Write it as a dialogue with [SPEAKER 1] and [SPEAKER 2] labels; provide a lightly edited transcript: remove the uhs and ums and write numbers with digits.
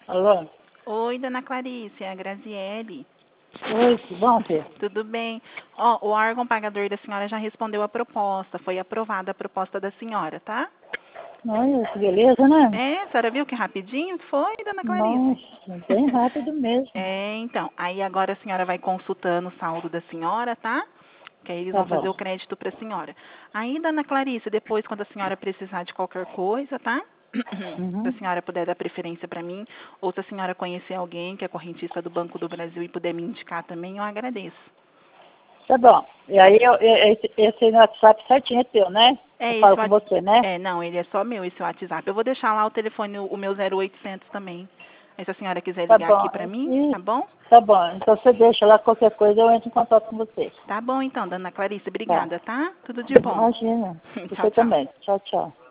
[SPEAKER 1] Alô?
[SPEAKER 2] Oi, dona Clarice, é a Graziele.
[SPEAKER 1] Oi, tudo bom, Fê?
[SPEAKER 2] Tudo bem? Ó, o órgão pagador da senhora já respondeu a proposta. Foi aprovada a proposta da senhora, tá?
[SPEAKER 1] Olha, que beleza, né?
[SPEAKER 2] É, a senhora viu que rapidinho foi, dona Clarice?
[SPEAKER 1] Nossa, bem rápido mesmo.
[SPEAKER 2] É, então. Aí agora a senhora vai consultando o saldo da senhora, tá? Que aí eles
[SPEAKER 1] Tá
[SPEAKER 2] vão fazer
[SPEAKER 1] bom.
[SPEAKER 2] o crédito para a senhora. Aí, dona Clarice, depois, quando a senhora precisar de qualquer coisa, tá? Se a
[SPEAKER 1] Uhum.
[SPEAKER 2] senhora puder dar preferência para mim, ou se a senhora conhecer alguém que é correntista do Banco do Brasil e puder me indicar também, eu agradeço.
[SPEAKER 1] Tá bom. E aí, esse WhatsApp certinho é teu, né? Eu
[SPEAKER 2] É esse
[SPEAKER 1] falo com você, né?
[SPEAKER 2] não, ele é só meu, esse WhatsApp. Eu vou deixar lá o telefone, o meu 0800 também. Aí se a senhora quiser
[SPEAKER 1] Tá
[SPEAKER 2] ligar
[SPEAKER 1] bom.
[SPEAKER 2] aqui para mim,
[SPEAKER 1] E,
[SPEAKER 2] tá bom?
[SPEAKER 1] tá bom. Então você deixa lá qualquer coisa, eu entro em contato com você.
[SPEAKER 2] Tá bom então, dona Clarice,
[SPEAKER 1] Tá.
[SPEAKER 2] obrigada, tá? Tudo de bom.
[SPEAKER 1] Imagina.
[SPEAKER 2] Tchau,
[SPEAKER 1] Você
[SPEAKER 2] tchau.
[SPEAKER 1] também. Tchau, tchau.